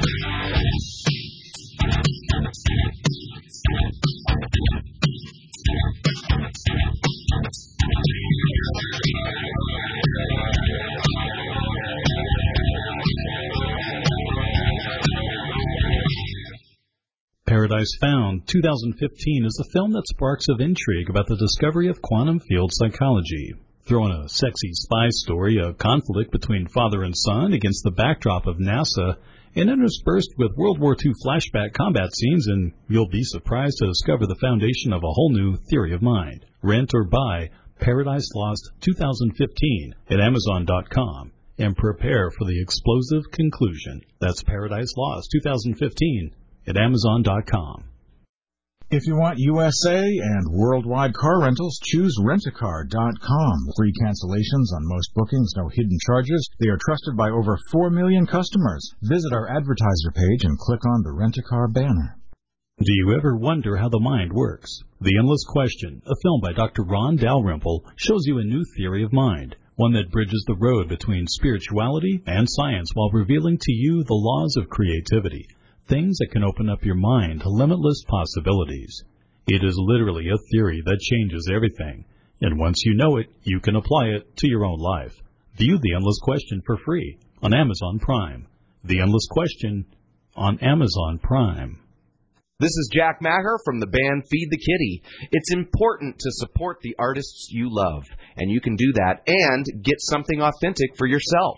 Paradise Found 2015 is a film that sparks of intrigue about the discovery of quantum field psychology. Throw in a sexy spy story, a conflict between father and son against the backdrop of NASA, and interspersed with World War II flashback combat scenes, and you'll be surprised to discover the foundation of a whole new theory of mind. Rent or buy Paradise Lost 2015 at Amazon.com and prepare for the explosive conclusion. That's Paradise Lost 2015 at Amazon.com. If you want USA and worldwide car rentals, choose Rentacar.com. Free cancellations on most bookings, no hidden charges. They are trusted by over 4 million customers. Visit our advertiser page and click on the Rent-A-Car banner. Do you ever wonder how the mind works? The Endless Question, a film by Dr. Ron Dalrymple, shows you a new theory of mind, one that bridges the road between spirituality and science while revealing to you the laws of creativity. Things that can open up your mind to limitless possibilities. It is literally a theory that changes everything, and once you know it, you can apply it to your own life. View The Endless Question for free on Amazon Prime. The Endless Question on Amazon Prime. This is Jack Maher from the band Feed the Kitty. It's important to support the artists you love, and you can do that and get something authentic for yourself.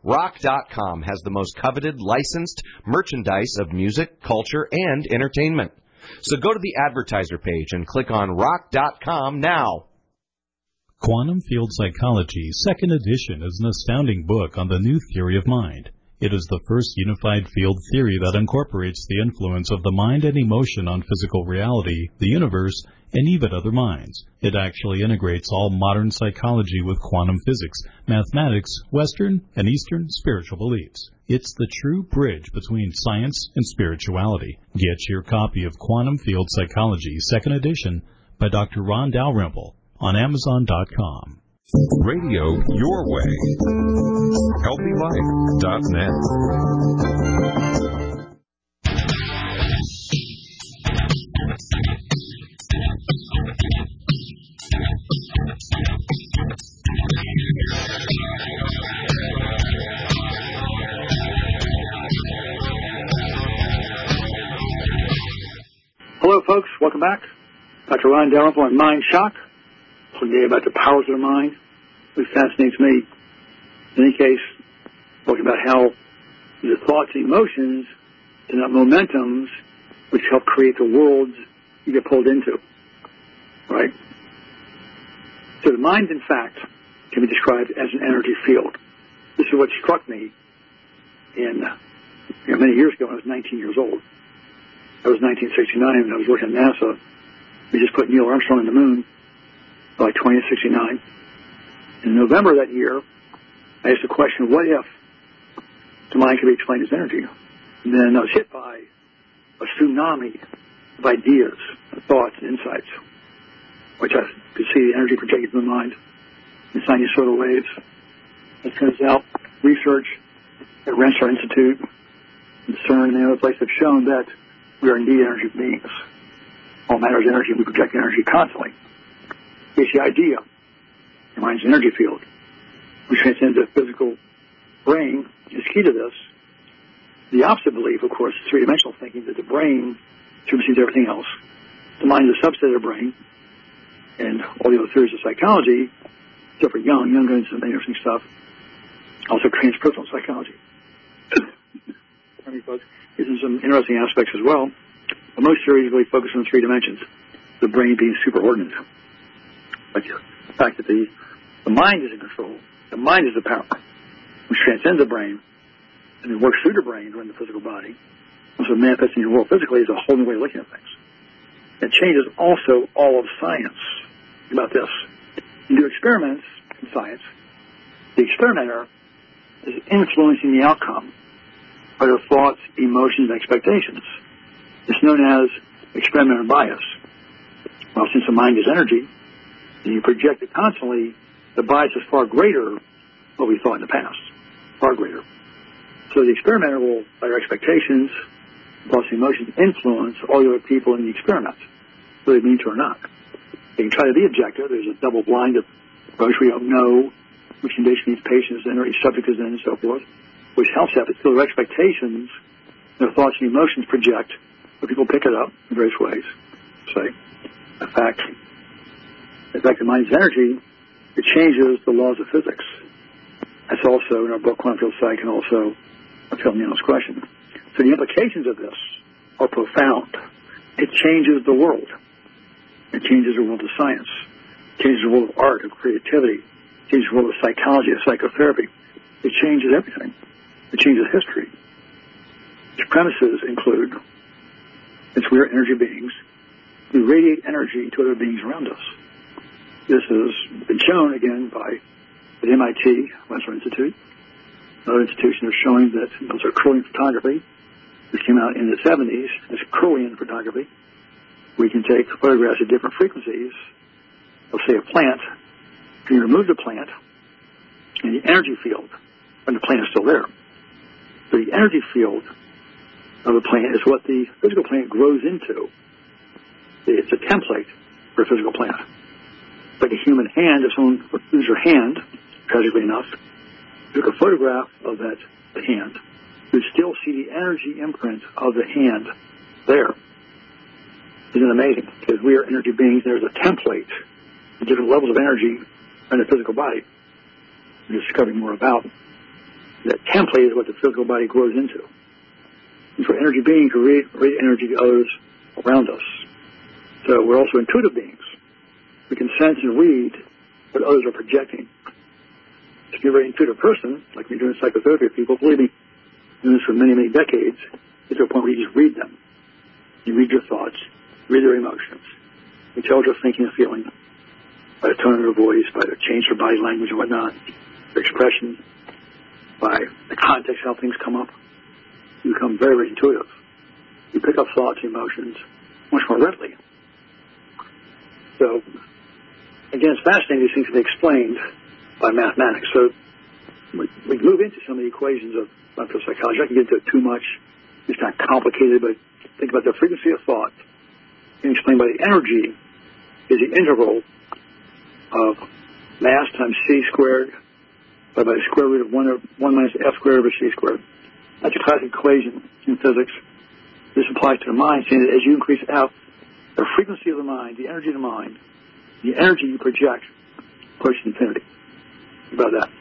Rock.com has the most coveted licensed merchandise of music, culture, and entertainment. So go to the advertiser page and click on Rock.com now. Quantum Field Psychology, 2nd edition, is an astounding book on the new theory of mind. It is the first unified field theory that incorporates the influence of the mind and emotion on physical reality, the universe, and even other minds. It actually integrates all modern psychology with quantum physics, mathematics, Western and Eastern spiritual beliefs. It's the true bridge between science and spirituality. Get your copy of Quantum Field Psychology, 2nd edition, by Dr. Ron Dalrymple on Amazon.com. Radio your way. HealthyLife.net. Hello, folks. Welcome back. Dr. Ron Dalrymple on Mind Shock. Today about the powers of the mind, which fascinates me. In any case, talking about how the thoughts and emotions denote momentums which help create the worlds you get pulled into. Right? So the mind, in fact, can be described as an energy field. This is what struck me many years ago when I was 19 years old. That was 1969, and I was working at NASA. We just put Neil Armstrong on the moon by 2069. In November of that year, I asked the question, what if the mind could be explained as energy? And then I was hit by a tsunami of ideas, thoughts, and insights, which I could see the energy projected in the mind in sinusoidal waves. It turns out research at Rensselaer Institute and CERN and the other places have shown that we are indeed energy beings. All matter is energy, and we project energy constantly. It's the idea. Your mind's an energy field, which transcends the physical brain, is key to this. The opposite belief, of course, is three-dimensional thinking, that the brain supersedes everything else. The mind is a subset of the brain, and all the other theories of psychology, except for Jung got into some interesting stuff, also transpersonal psychology. Is in some interesting aspects as well. But most theories really focus on three dimensions, the brain being superordinate. But the fact that the mind is in control, the mind is the power, which transcends the brain, and it works through the brain during the physical body, and so manifesting your world physically is a whole new way of looking at things. It changes also all of science. Think about this. You do experiments in science. The experimenter is influencing the outcome by their thoughts, emotions, and expectations. It's known as experimenter bias. Well, since the mind is energy, and you project it constantly, the bias is far greater than what we thought in the past. Far greater. So the experimenter will, by their expectations, thoughts, and emotions, influence all the other people in the experiment, whether they mean to or not. They can try to be objective. There's a double-blind approach where you don't know which condition each patient is in or each subject is in and so forth, which helps that. But still, their expectations, their thoughts and emotions project, but people pick it up in various ways. Say, in fact, the mind's energy, it changes the laws of physics. That's also in our book, Quantum Field Psych, and also Phil Neal's question. So the implications of this are profound. It changes the world. It changes the world of science. It changes the world of art, of creativity. It changes the world of psychology, of psychotherapy. It changes everything. It changes history. Its premises include, since we are energy beings, we radiate energy to other beings around us. This has been shown, again, by the MIT, Rensselaer Institute. Another institution is showing that those are Kirlian photography. This came out in the 70s. It's Kirlian photography. We can take photographs at different frequencies of, say, a plant. Can you remove the plant and the energy field when the plant is still there? So the energy field of a plant is what the physical plant grows into. It's a template for a physical plant. Like a human hand, if someone loses their hand, tragically enough, took a photograph of that hand, you'd still see the energy imprint of the hand there. Isn't it amazing? Because we are energy beings. There's a template, different levels of energy in the physical body. We're discovering more about. That template is what the physical body grows into. And for energy beings, we radiate energy to others around us. So we're also intuitive beings. We can sense and read what others are projecting. If you're a very intuitive person, like we're doing psychotherapy with people, believe me, doing this for many, many decades, it's to a point where you just read them. You read your thoughts, read their emotions. You tell what they're thinking and feeling by the tone of their voice, by the change of body language and whatnot, their expression, by the context of how things come up. You become very, very intuitive. You pick up thoughts and emotions much more readily. So, again, it's fascinating these things to be explained by mathematics. So we move into some of the equations of psychology. I can get into it too much. It's not complicated, but think about the frequency of thought. And explained by the energy is the integral of mass times c squared by the square root of 1 minus f squared over c squared. That's a classic equation in physics. This applies to the mind, saying that as you increase out the frequency of the mind, the energy of the mind, the energy you project approaches infinity. Think about that.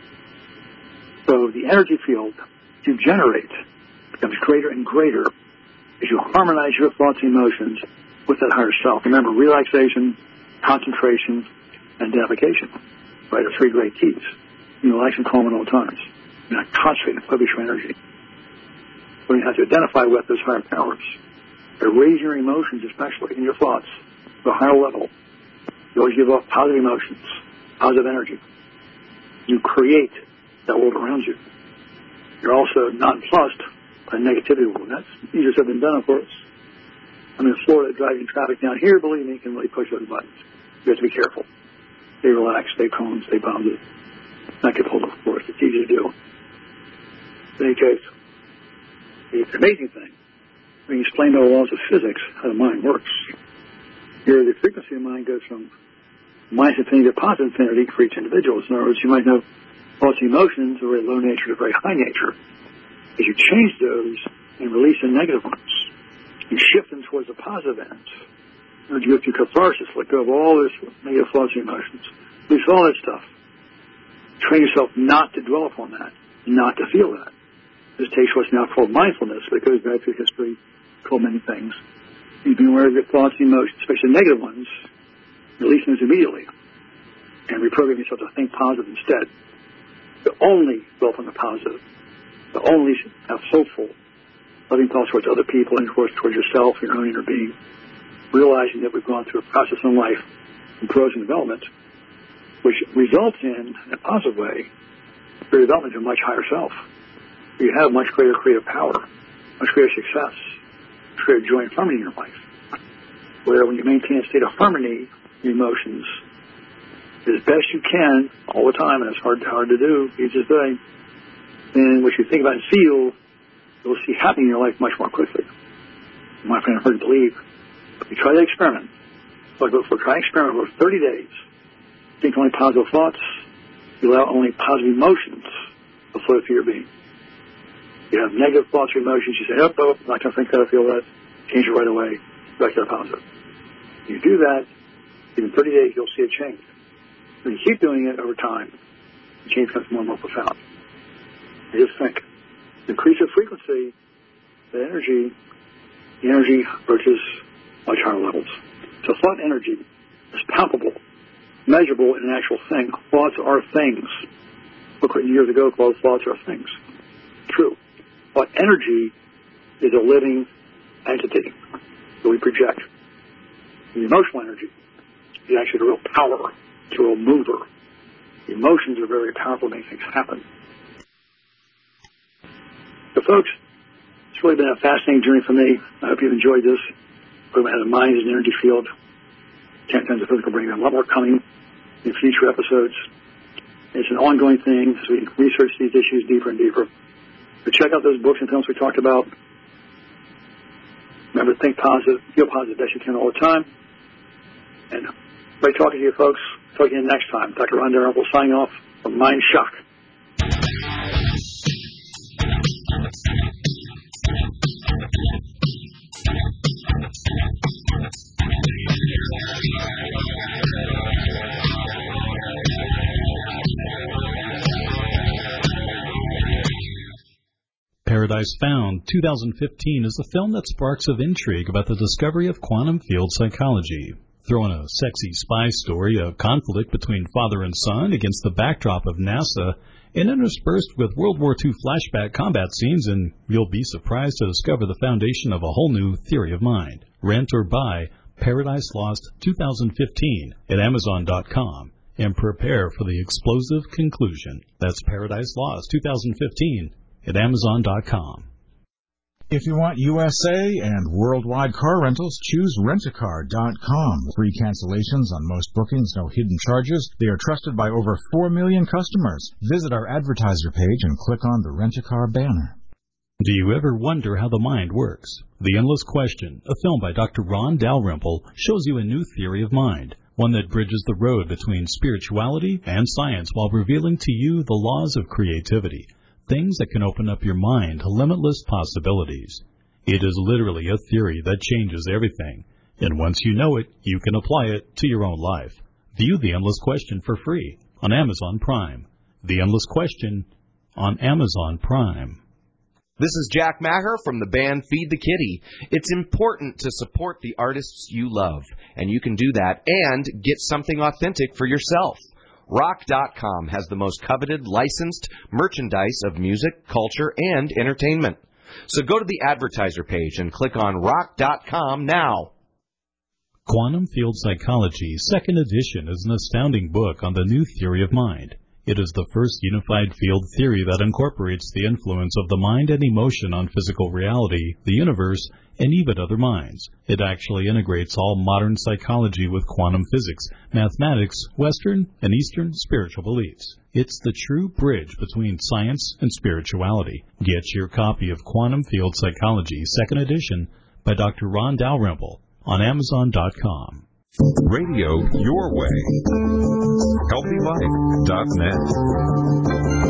So the energy field you generate becomes greater and greater as you harmonize your thoughts and emotions with that higher self. Remember, relaxation, concentration, and identification. Right, are three great keys. You relax and calm at all times. You're not concentrating, focus your energy. But you have to identify with those higher powers. By raising your emotions, especially in your thoughts, to a higher level, you always give off positive emotions, positive energy. You create that world around you. You're also nonplussed by negativity world. That's easier said than done, of course. I'm in Florida driving traffic down here, believe me, can really push those buttons. You have to be careful. Stay relaxed, stay calm, stay positive. Not get pulled, of course. It's easy to do. In any case, it's an amazing thing. When you explain the laws of physics, how the mind works. Here, the frequency of the mind goes from minus infinity to positive infinity for each individual. In other words, you might have thoughts and emotions of very low nature to very high nature. As you change those and release the negative ones, you shift them towards the positive ends. In order to go through catharsis, let go of all this negative thoughts and emotions. Release all that stuff. Train yourself not to dwell upon that, not to feel that. This takes what's now called mindfulness, but it goes back through history, called many things. You be aware of your thoughts and emotions, especially the negative ones, release them immediately, and reprogram yourself to think positive instead. To only dwell on the positive, to only have hopeful, loving thoughts towards other people and, of course, towards yourself, your own inner being, realizing that we've gone through a process in life of growth and development, which results in a positive way, your development to a much higher self. You have much greater creative power, much greater success, much greater joy and harmony in your life. Where when you maintain a state of harmony, your emotions, as best you can, all the time, and it's hard to do, easy to say, and what you think about and feel, you'll see happening in your life much more quickly. You might find it hard to believe. But you try that experiment. Try an experiment over 30 days. Think only positive thoughts. You allow only positive emotions to flow through your being. You have negative thoughts or emotions, you say, oh, I'm not going to think that or feel that. Change it right away. Back to the positive. If you do that, in 30 days, you'll see a change. When you keep doing it over time, the change becomes more and more profound. You just think. Increase the frequency, the energy approaches much higher levels. So thought energy is palpable, measurable in an actual thing. Thoughts are things. Look what years ago called thoughts are things. True. But energy is a living entity that we project. The emotional energy is actually the real power. It's a real mover. The emotions are very powerful to make things happen. So, folks, it's really been a fascinating journey for me. I hope you've enjoyed this. We're going to have the mind as an energy field. 10 times the physical brain. A lot more coming in future episodes. It's an ongoing thing as we research these issues deeper and deeper. But check out those books and films we talked about. Remember, think positive, feel positive best you can all the time. And great talking to you, folks. Talk to you next time. Dr. Ron Dalrymple signing off from Mind Shock. Paradise Found 2015 is the film that sparks of intrigue about the discovery of quantum field psychology. Throw in a sexy spy story of conflict between father and son against the backdrop of NASA, and interspersed with World War II flashback combat scenes, and you'll be surprised to discover the foundation of a whole new theory of mind. Rent or buy Paradise Lost 2015 at Amazon.com and prepare for the explosive conclusion. That's Paradise Lost 2015 at Amazon.com. If you want USA and worldwide car rentals, choose Rentacar.com. Free cancellations on most bookings, no hidden charges. They are trusted by over 4 million customers. Visit our advertiser page and click on the Rent-A-Car banner. Do you ever wonder how the mind works? The Endless Question, a film by Dr. Ron Dalrymple, shows you a new theory of mind, one that bridges the road between spirituality and science while revealing to you the laws of creativity. Things that can open up your mind to limitless possibilities. It is literally a theory that changes everything, and once you know it, you can apply it to your own life. View The Endless Question for free on Amazon Prime. The Endless Question on Amazon Prime. This is Jack Maher from the band Feed the Kitty. It's important to support the artists you love, and you can do that and get something authentic for yourself. Rock.com has the most coveted licensed merchandise of music, culture, and entertainment. So go to the advertiser page and click on Rock.com now. Quantum Field Psychology, 2nd edition, is an astounding book on the new theory of mind. It is the first unified field theory that incorporates the influence of the mind and emotion on physical reality, the universe, and even other minds. It actually integrates all modern psychology with quantum physics, mathematics, Western and Eastern spiritual beliefs. It's the true bridge between science and spirituality. Get your copy of Quantum Field Psychology, 2nd edition, by Dr. Ron Dalrymple on Amazon.com. Radio your way. HealthyLife.net.